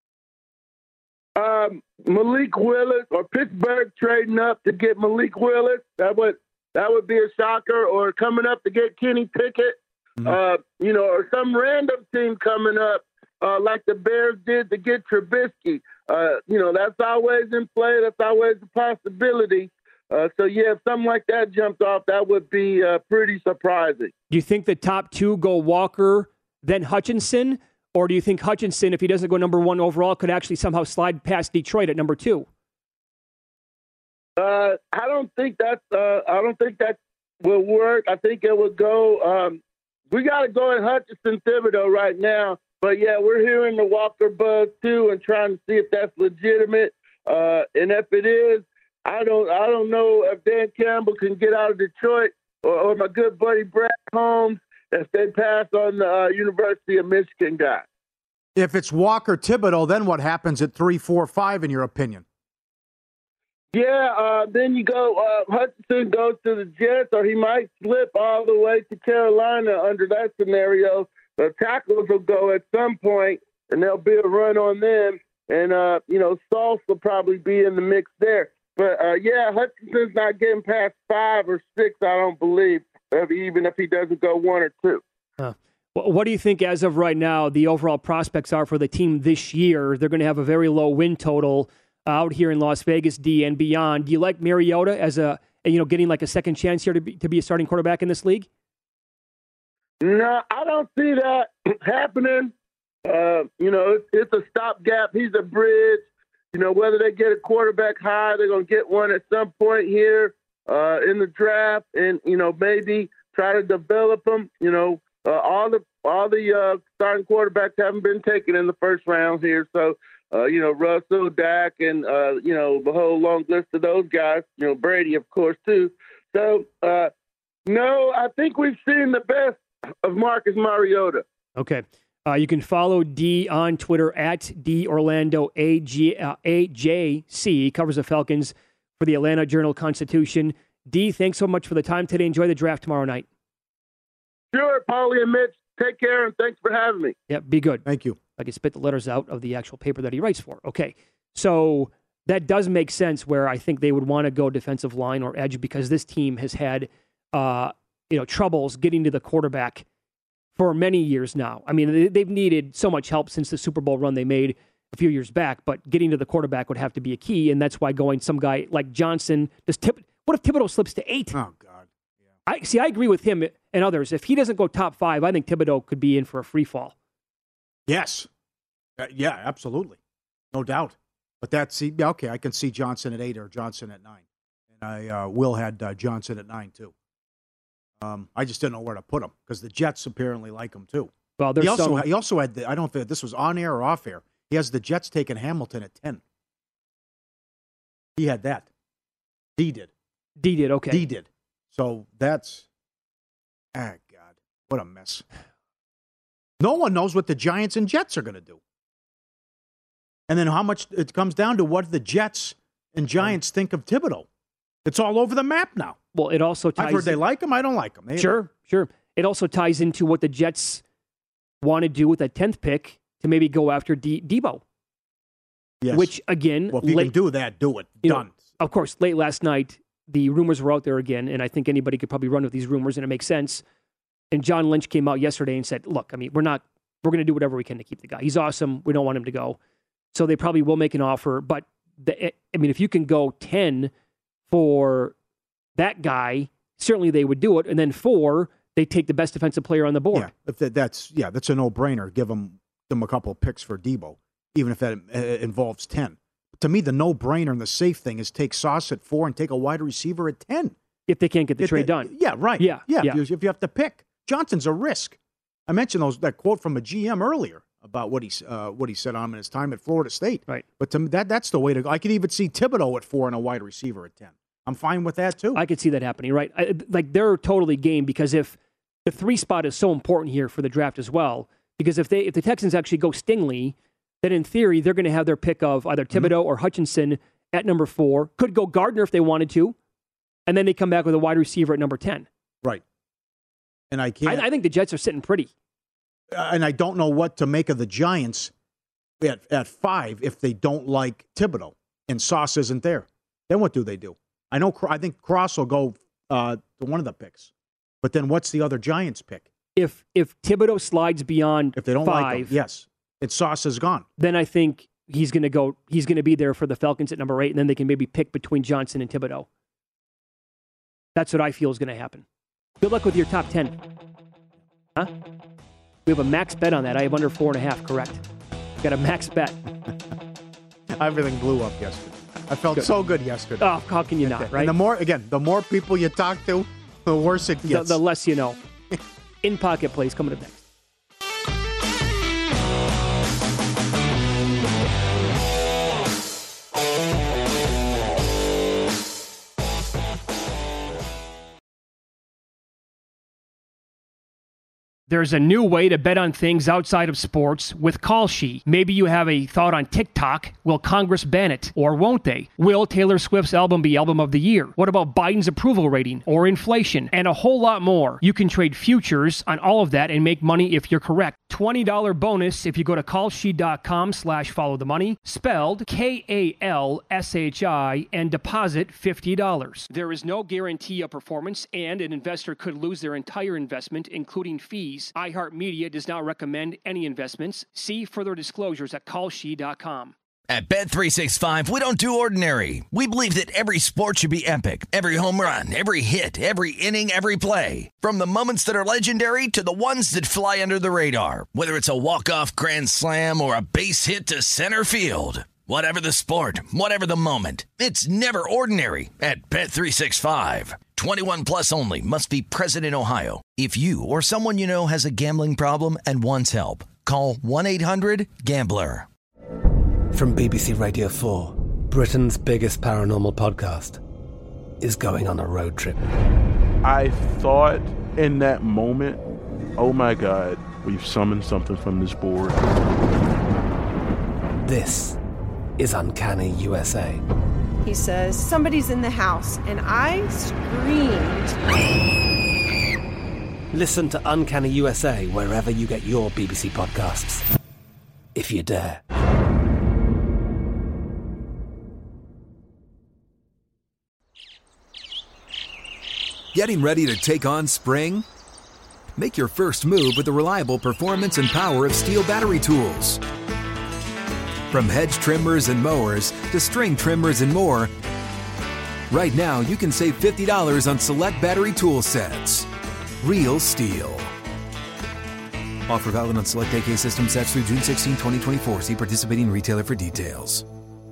Malik Willis or Pittsburgh trading up to get Malik Willis. That would be a shocker. Or coming up to get Kenny Pickett. Mm-hmm. Or some random team coming up like the Bears did to get Trubisky. That's always in play. That's always a possibility. If something like that jumped off, that would be pretty surprising. Do you think the top 2 go Walker, then Hutchinson? Or do you think Hutchinson, if he doesn't go number 1 overall, could actually somehow slide past Detroit at number 2? I don't think that will work. I think it would go. We got to go in Hutchinson Thibodeau right now. But yeah, we're hearing the Walker buzz too, and trying to see if that's legitimate. And if it is, I don't know if Dan Campbell can get out of Detroit or my good buddy Brad Holmes if they pass on the University of Michigan guy. If it's Walker Thibodeau, then what happens at 3, 4, 5 in your opinion? Yeah, then you go, Hutchinson goes to the Jets, or he might slip all the way to Carolina under that scenario. The tackles will go at some point, and there'll be a run on them. And, Sauce will probably be in the mix there. But, Hutchinson's not getting past 5 or 6, I don't believe, even if he doesn't go 1 or 2. What do you think, as of right now, the overall prospects are for the team this year? They're going to have a very low win total out here in Las Vegas, D, and beyond. Do you like Mariota as getting like a second chance here to be a starting quarterback in this league? No, I don't see that happening. It's a stopgap. He's a bridge. Whether they get a quarterback high, they're going to get one at some point here in the draft, and maybe try to develop them. All the starting quarterbacks haven't been taken in the first round here, so Russell, Dak, and the whole long list of those guys. Brady, of course, too. So no, I think we've seen the best of Marcus Mariota. Okay. You can follow D on Twitter at DOrlandoAJC. He covers the Falcons for the Atlanta Journal-Constitution. D, thanks so much for the time today. Enjoy the draft tomorrow night. Sure, Paulie and Mitch. Take care, and thanks for having me. Yeah, be good. Thank you. I can spit the letters out of the actual paper that he writes for. Okay, so that does make sense where I think they would want to go defensive line or edge because this team has had troubles getting to the quarterback for many years now. I mean, they've needed so much help since the Super Bowl run they made a few years back, but getting to the quarterback would have to be a key, and that's why going some guy like Johnson. What if Thibodeau slips to 8? Oh, God. Yeah. I agree with him and others. If he doesn't go top 5, I think Thibodeau could be in for a free fall. Yes. Yeah, absolutely. No doubt. But okay, I can see Johnson at 8 or Johnson at 9. And Will had Johnson at 9, too. I just didn't know where to put him because the Jets apparently like him, too. Well, he also had, I don't know if this was on air or off air, he has the Jets taking Hamilton at 10. He had that. D did, okay. D did. So that's, God, what a mess. No one knows what the Giants and Jets are going to do. And then how much it comes down to what the Jets and Giants think of Thibodeau. It's all over the map now. Well, it also ties... I've heard they like him. I don't like him. Sure. It also ties into what the Jets want to do with that 10th pick to maybe go after Debo. Yes. Which, again... Well, if you can do that, do it. Done. Of course, late last night, the rumors were out there again, and I think anybody could probably run with these rumors, and it makes sense. And John Lynch came out yesterday and said, look, I mean, we're going to do whatever we can to keep the guy. He's awesome. We don't want him to go. So they probably will make an offer. But, if you can go 10 for that guy, certainly they would do it. And then 4, they take the best defensive player on the board. Yeah, that's a no-brainer. Give them a couple of picks for Debo, even if that involves 10. To me, the no-brainer and the safe thing is take Sauce at 4 and take a wide receiver at 10. If they can't get the trade done. Yeah, right. Yeah. If you have to pick. Johnson's a risk. I mentioned that quote from a GM earlier about what he said on him in his time at Florida State. Right. But to me, that's the way to go. I could even see Thibodeau at 4 and a wide receiver at 10. I'm fine with that, too. I could see that happening, right? They're totally game because if the 3 spot is so important here for the draft as well, because if the Texans actually go Stingley, then in theory, they're going to have their pick of either Thibodeau or Hutchinson at number 4. Could go Gardner if they wanted to. And then they come back with a wide receiver at number 10. Right. And I think the Jets are sitting pretty. And I don't know what to make of the Giants at 5 if they don't like Thibodeau and Sauce isn't there. Then what do they do? I think Cross will go to one of the picks. But then what's the other Giants pick? If Thibodeau slides beyond if they don't 5, like him, yes, and Sauce is gone. Then I think he's going to be there for the Falcons at number 8, and then they can maybe pick between Johnson and Thibodeau. That's what I feel is going to happen. Good luck with your top 10. Huh? We have a max bet on that. I have under 4.5, correct? Got a max bet. Everything blew up yesterday. I felt so good yesterday. Oh, how can you not, right? And the more people you talk to, the worse it gets. The less you know. In Pocket Plays coming up next. There's a new way to bet on things outside of sports with Kalshi. Maybe you have a thought on TikTok. Will Congress ban it? Or won't they? Will Taylor Swift's album be Album of the Year? What about Biden's approval rating? Or inflation? And a whole lot more. You can trade futures on all of that and make money if you're correct. $20 bonus if you go to kalshi.com/followthemoney, spelled KALSHI, and deposit $50. There is no guarantee of performance, and an investor could lose their entire investment, including fees. iHeartMedia does not recommend any investments. See further disclosures at kalshi.com. At Bet365, we don't do ordinary. We believe that every sport should be epic. Every home run, every hit, every inning, every play. From the moments that are legendary to the ones that fly under the radar. Whether it's a walk-off grand slam or a base hit to center field. Whatever the sport, whatever the moment. It's never ordinary at Bet365. 21 plus only. Must be present in Ohio. If you or someone you know has a gambling problem and wants help, call 1-800-GAMBLER. From BBC Radio 4, Britain's biggest paranormal podcast is going on a road trip. I thought in that moment, oh my God, We've summoned something from this board. This is Uncanny USA. He says, somebody's in the house, and I screamed. Listen to Uncanny USA wherever you get your BBC podcasts, if you dare. Getting ready to take on spring? Make your first move with the reliable performance and power of Steel battery tools. From hedge trimmers and mowers to string trimmers and more, right now you can save $50 on select battery tool sets. Real Steel. Offer valid on select AK system sets through June 16, 2024. See participating retailer for details.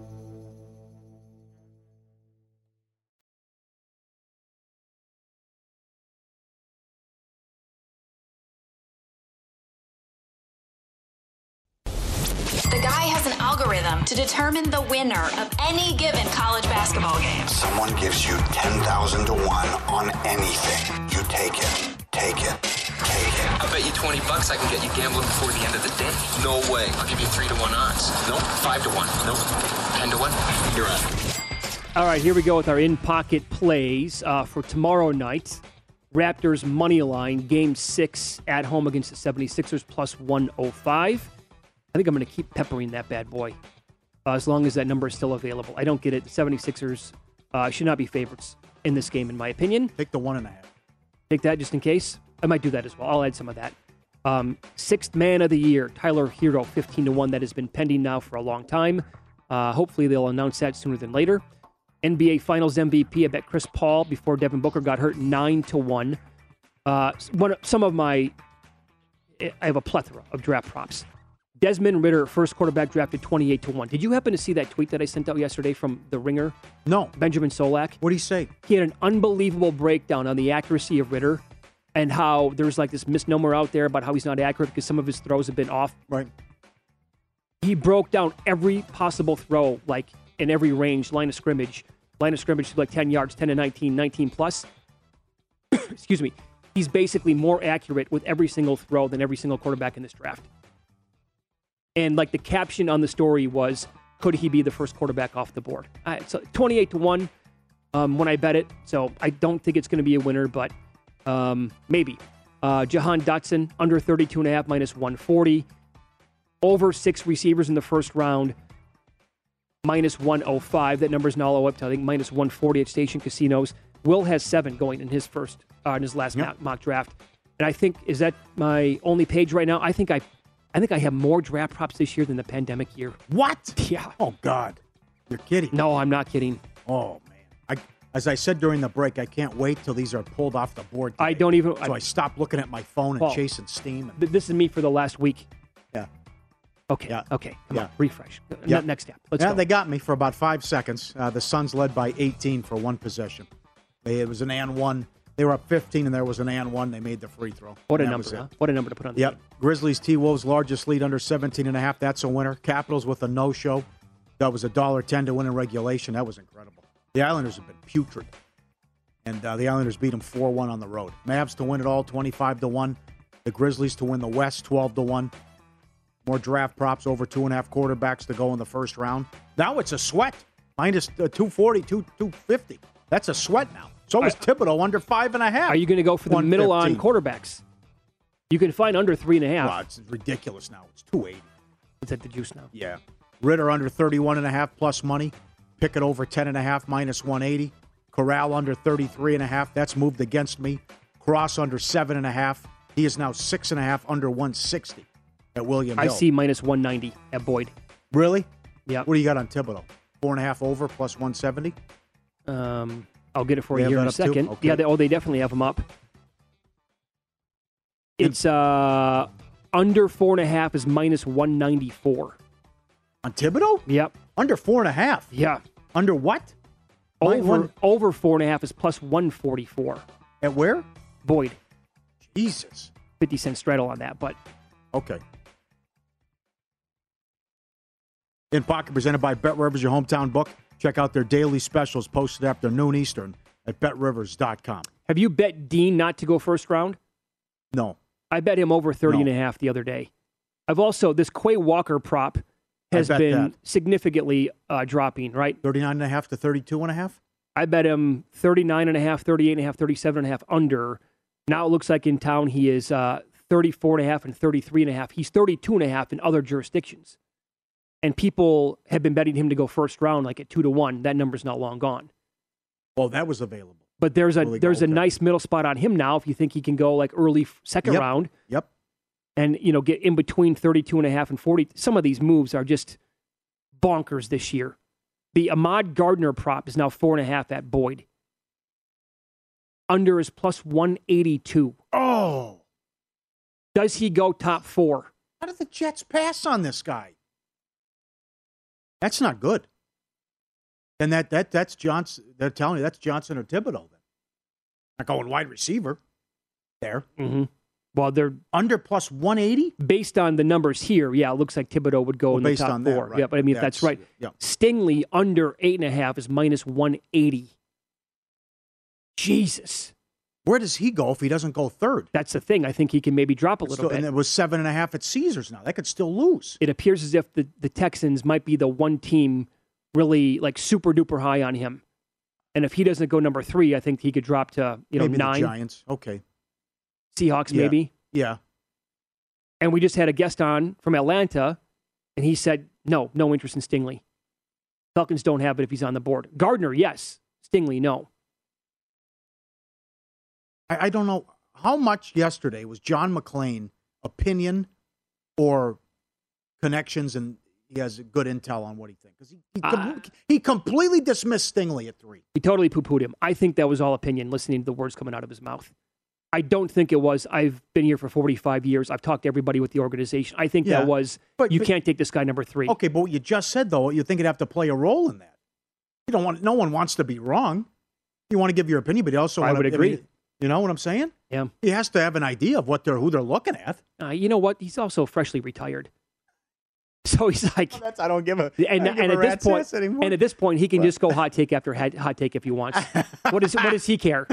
The guy has an algorithm to determine the winner of any given college basketball game. Someone gives you 10,000 to 1 on anything. You take it, take it, take it. I bet you $20 I can get you gambling before the end of the day. No way. I'll give you 3 to 1 odds. Nope. 5 to 1. Nope. 10 to 1. You're out. All right, here we go with our in-pocket plays for tomorrow night. Raptors money line, Game 6 at home against the 76ers, plus 105. I think I'm going to keep peppering that bad boy as long as that number is still available. I don't get it. The 76ers should not be favorites in this game, in my opinion. Take the 1.5. Take that just in case. I might do that as well. I'll add some of that. Sixth man of the year, Tyler Hero, 15 to 1. That has been pending now for a long time. Hopefully they'll announce that sooner than later. NBA Finals MVP, I bet Chris Paul before Devin Booker got hurt, 9 to 1. I have a plethora of draft props. Desmond Ridder, first quarterback drafted 28 to 1. Did you happen to see that tweet that I sent out yesterday from The Ringer? No. Benjamin Solak. What did he say? He had an unbelievable breakdown on the accuracy of Ridder and how there's like this misnomer out there about how he's not accurate because some of his throws have been off. Right. He broke down every possible throw, like in every range, line of scrimmage to like 10 yards, 10 to 19, 19 plus. Excuse me. He's basically more accurate with every single throw than every single quarterback in this draft. And like the caption on the story was, could he be the first quarterback off the board? So 28 to 1 when I bet it. So I don't think it's going to be a winner, but maybe. Jahan Dotson, under 32.5, minus 140. Over 6 receivers in the first round, minus 105. That number's now all up to, I think, minus 140 at station casinos. Will has 7 going in his last mock draft. And I think, is that my only page right now? I think I have more draft props this year than the pandemic year. What? Yeah. Oh, God. You're kidding. No, I'm not kidding. Oh, man. As I said during the break, I can't wait till these are pulled off the board today. I don't even... So I stopped looking at my phone and chasing steam. This is me for the last week. Yeah. Okay. Yeah. Okay. Come on. Refresh. Yeah. Next step. Let's go. They got me for about 5 seconds. The Suns led by 18 for one possession. It was an and one. They were up 15, and there was an and one. They made the free throw. What a number, huh? What a number to put on the game. Grizzlies T-Wolves largest lead under 17.5. That's a winner. Capitals with a no-show. That was $1.10 to win in regulation. That was incredible. The Islanders have been putrid. And the Islanders beat them 4-1 on the road. Mavs to win it all, 25 to 1. The Grizzlies to win the West, 12 to 1. More draft props, over 2.5 quarterbacks to go in the first round. Now it's a sweat. Minus 240, 250. That's a sweat now. So was Thibodeau under 5.5. Are you going to go for the middle on quarterbacks? You can find under 3.5. Well, it's ridiculous now. It's 280. It's at the juice now. Yeah. Ritter under 31.5 plus money. Pickett over 10.5 minus 180. Corral under 33.5. That's moved against me. Cross under 7.5. He is now 6.5 under 160 at William Hill. I see minus 190 at Boyd. Really? Yeah. What do you got on Thibodeau? 4.5 over plus 170? I'll get it for you here in a second. Okay. Yeah, they definitely have them up. It's under 4.5 is minus 194. On Thibodeau? Yep. Under 4.5? Yeah. Under what? Over 4.5 is plus 144. At where? Boyd. Jesus. 50 cent straddle on that, but. Okay. In Pocket, presented by Bet Rivers, your hometown book. Check out their daily specials posted after noon Eastern at betrivers.com. Have you bet Dean not to go first round? No. I bet him over 30.5 the other day. I've also, this Quay Walker prop has been significantly dropping, right? 39.5 to 32.5? I bet him 39.5, 38.5, 37.5 under. Now it looks like in town he is 34.5 and 33.5. He's 32.5 in other jurisdictions. And people have been betting him to go first round like at 2-1. That number's not long gone. Well, that was available. But there's a nice middle spot on him now if you think he can go like early second round. Yep. And, get in between 32.5 and 40. Some of these moves are just bonkers this year. The Ahmad Gardner prop is now 4.5 at Boyd. Under is plus 182. Oh. Does he go top 4? How did the Jets pass on this guy? That's not good. And that's Johnson. They're telling you that's Johnson or Thibodeau. Then not going wide receiver there. Mm-hmm. Well, they're under plus 180 based on the numbers here. Yeah, it looks like Thibodeau would go in the top 4. That, right. Yeah, but I mean, if that's right. Yeah. Stingley under 8.5 is minus 180. Jesus. Where does he go if he doesn't go third? That's the thing. I think he can maybe drop a little bit. And it was 7.5 at Caesars now. That could still lose. It appears as if the Texans might be the one team really like super duper high on him. And if he doesn't go number 3, I think he could drop to, maybe 9. The Giants. Okay. Seahawks, maybe. Yeah. And we just had a guest on from Atlanta, and he said, no interest in Stingley. Falcons don't have it if he's on the board. Gardner, yes. Stingley, no. I don't know how much yesterday was John McClain opinion or connections, and he has good intel on what he thinks. Because he completely dismissed Stingley at 3. He totally poo-pooed him. I think that was all opinion, listening to the words coming out of his mouth. I don't think it was, I've been here for 45 years. I've talked to everybody with the organization. I think that was, but can't take this guy number 3. Okay, but what you just said, though, you think it'd have to play a role in that. You don't want, no one wants to be wrong. You want to give your opinion, but you also want to... I would agree. You know what I'm saying? Yeah. He has to have an idea of who they're looking at. You know what? He's also freshly retired. So he's like... I don't give a... And at this point, he can just go hot take after hot take if he wants. What does he care?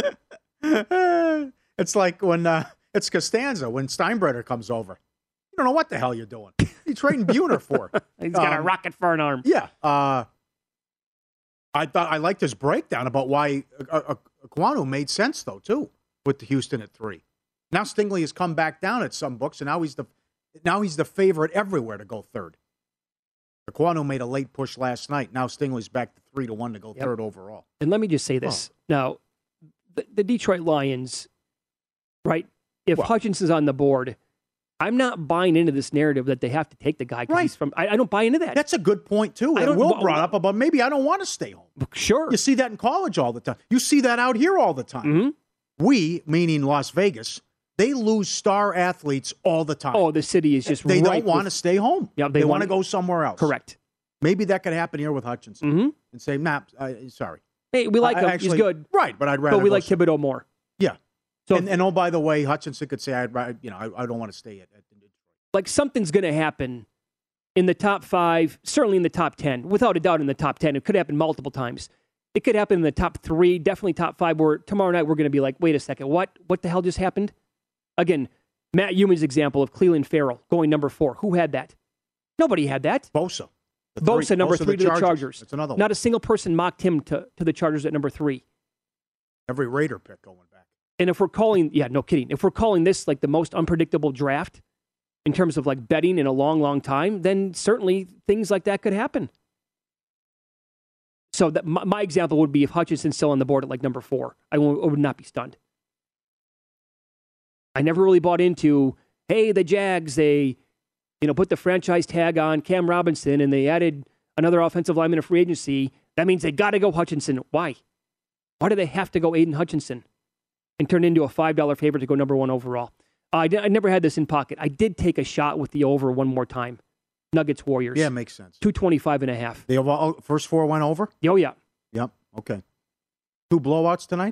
It's like when it's Costanza when Steinbrenner comes over. You don't know what the hell you're doing. You're trading Buhner for. He's got a rocket for an arm. Yeah. I thought I liked his breakdown about why Ekwonu made sense though too with Houston at 3. Now Stingley has come back down at some books, and now he's the favorite everywhere to go third. Ekwonu made a late push last night. Now Stingley's back to 3-1 to go third overall. And let me just say this now: the Detroit Lions. Right? If Hutchinson's on the board, I'm not buying into this narrative that they have to take the guy. Right. He's from, I don't buy into that. That's a good point, too. Will brought up about maybe I don't want to stay home. Sure. You see that in college all the time. You see that out here all the time. Mm-hmm. We, meaning Las Vegas, they lose star athletes all the time. Oh, the city is just They don't want to stay home. Yeah, they want to go somewhere else. Correct. Maybe that could happen here with Hutchinson. And say, sorry. Hey, we like him. He's good. Right, but I'd rather But we like Thibodeau more. Yeah. So and oh, by the way, Hutchinson could say, I don't want to stay at Detroit. Like something's going to happen in the top 5, certainly in the top 10, without a doubt in the top 10. It could happen multiple times. It could happen in the top 3, definitely top 5, where tomorrow night we're going to be like, wait a second, what the hell just happened? Again, Matt Human's example of Clelin Ferrell going number 4. Who had that? Nobody had that. Bosa. Bosa, number 3 to the Chargers. That's another one. Not a single person mocked him to the Chargers at number 3. Every Raider pick going back. And if we're calling, no kidding, if we're calling this like the most unpredictable draft in terms of like betting in a long, long time, then certainly things like that could happen. So that my example would be if Hutchinson's still on the board at like number 4, I would not be stunned. I never really bought into, hey, the Jags, they, put the franchise tag on Cam Robinson and they added another offensive lineman in free agency. That means they got to go Hutchinson. Why? Why do they have to go Aiden Hutchinson and turn into a $5 favorite to go number 1 overall? I never had this in pocket. I did take a shot with the over one more time. Nuggets Warriors. Yeah, makes sense. 225.5. The first 4 went over? Oh, yeah. Yep. Okay. 2 blowouts tonight?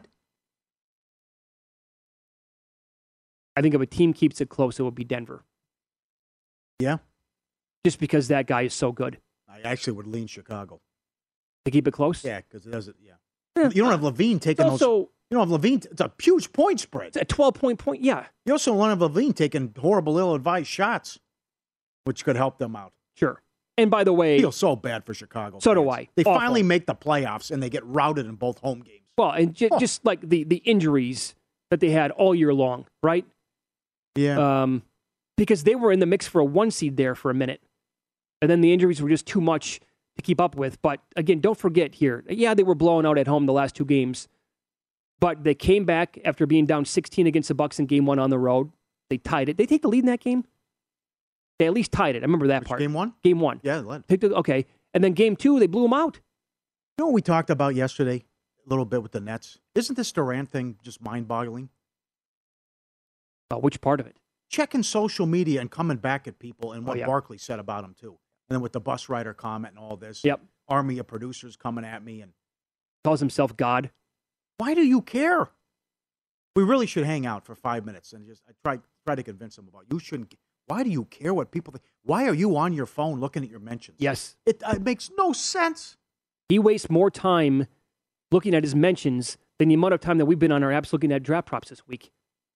I think if a team keeps it close, it would be Denver. Yeah? Just because that guy is so good. I actually would lean Chicago. To keep it close? Yeah, because it doesn't, You don't have Levine taking those. You know, if Levine, it's a huge point spread. It's a 12-point point, yeah. You also want to have Levine taking horrible, ill-advised shots, which could help them out. Sure. And by the way, I feel so bad for Chicago. So fans. do I. They Awful. finally make the playoffs, and they get routed in both home games. Well, and just like the injuries that they had all year long, right? Yeah. Because they were in the mix for a 1 seed there for a minute. And then the injuries were just too much to keep up with. But again, don't forget here, yeah, they were blown out at home the last 2 games. But they came back after being down 16 against the Bucks in game 1 on the road. They tied it. They take the lead in that game? They at least tied it. I remember that part. Game 1? Game 1. Yeah, they led. Okay. And then game 2, they blew them out. You know what we talked about yesterday a little bit with the Nets? Isn't this Durant thing just mind-boggling? Which part of it? Checking social media and coming back at people and what yeah. Barkley said about him, too. And then with the bus rider comment and all this. Yep. Army of producers coming at me. And calls himself God. Why do you care? We really should hang out for 5 minutes and just try to convince him about you shouldn't. Why do you care what people think? Why are you on your phone looking at your mentions? Yes. It makes no sense. He wastes more time looking at his mentions than the amount of time that we've been on our apps looking at draft props this week.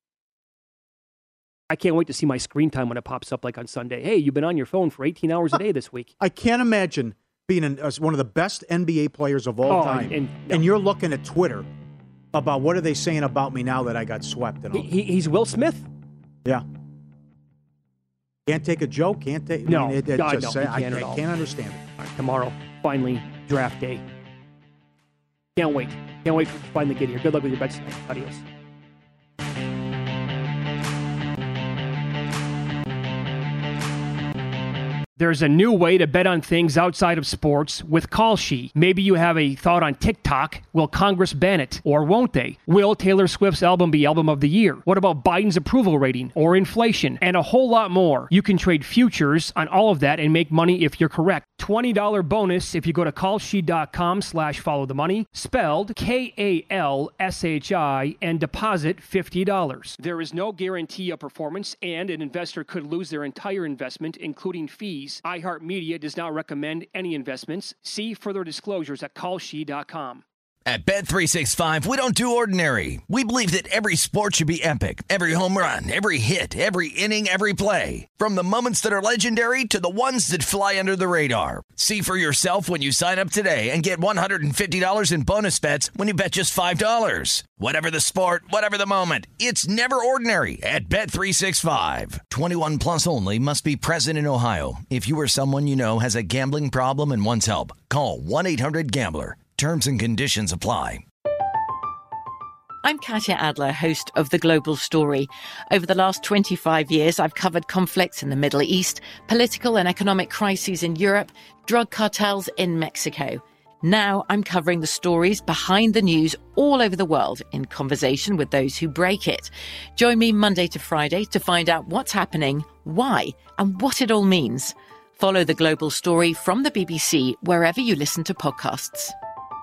I can't wait to see my screen time when it pops up like on Sunday. Hey, you've been on your phone for 18 hours a day this week. I can't imagine being one of the best NBA players of all time, and you're looking at Twitter about what are they saying about me now that I got swept. And all he's Will Smith. Yeah. Can't take a joke. Can't take. No, I mean, I can't understand it. All right, tomorrow, finally, draft day. Can't wait. Can't wait to finally get here. Good luck with your bets tonight. Adios. There's a new way to bet on things outside of sports with Kalshi. Maybe you have a thought on TikTok. Will Congress ban it? Or won't they? Will Taylor Swift's album be Album of the Year? What about Biden's approval rating or inflation? And a whole lot more. You can trade futures on all of that and make money if you're correct. $20 bonus if you go to kalshi.com/followthemoney, spelled KALSHI, and deposit $50. There is no guarantee of performance, and an investor could lose their entire investment, including fees. iHeartMedia does not recommend any investments. See further disclosures at kalshi.com. At Bet365, we don't do ordinary. We believe that every sport should be epic. Every home run, every hit, every inning, every play. From the moments that are legendary to the ones that fly under the radar. See for yourself when you sign up today and get $150 in bonus bets when you bet just $5. Whatever the sport, whatever the moment, it's never ordinary at Bet365. 21 plus only. Must be present in Ohio. If you or someone you know has a gambling problem and wants help, call 1-800-GAMBLER. Terms and conditions apply. I'm Katya Adler, host of The Global Story. Over the last 25 years, I've covered conflicts in the Middle East, political and economic crises in Europe, drug cartels in Mexico. Now I'm covering the stories behind the news all over the world in conversation with those who break it. Join me Monday to Friday to find out what's happening, why, and what it all means. Follow The Global Story from the BBC wherever you listen to podcasts.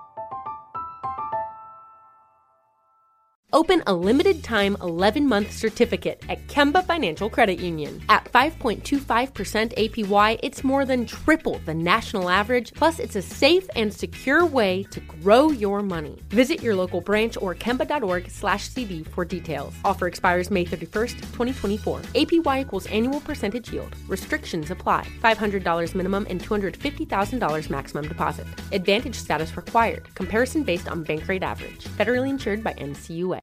Open a limited-time 11-month certificate at Kemba Financial Credit Union. At 5.25% APY, it's more than triple the national average, plus it's a safe and secure way to grow your money. Visit your local branch or kemba.org/cd for details. Offer expires May 31st, 2024. APY equals annual percentage yield. Restrictions apply. $500 minimum and $250,000 maximum deposit. Advantage status required. Comparison based on bank rate average. Federally insured by NCUA.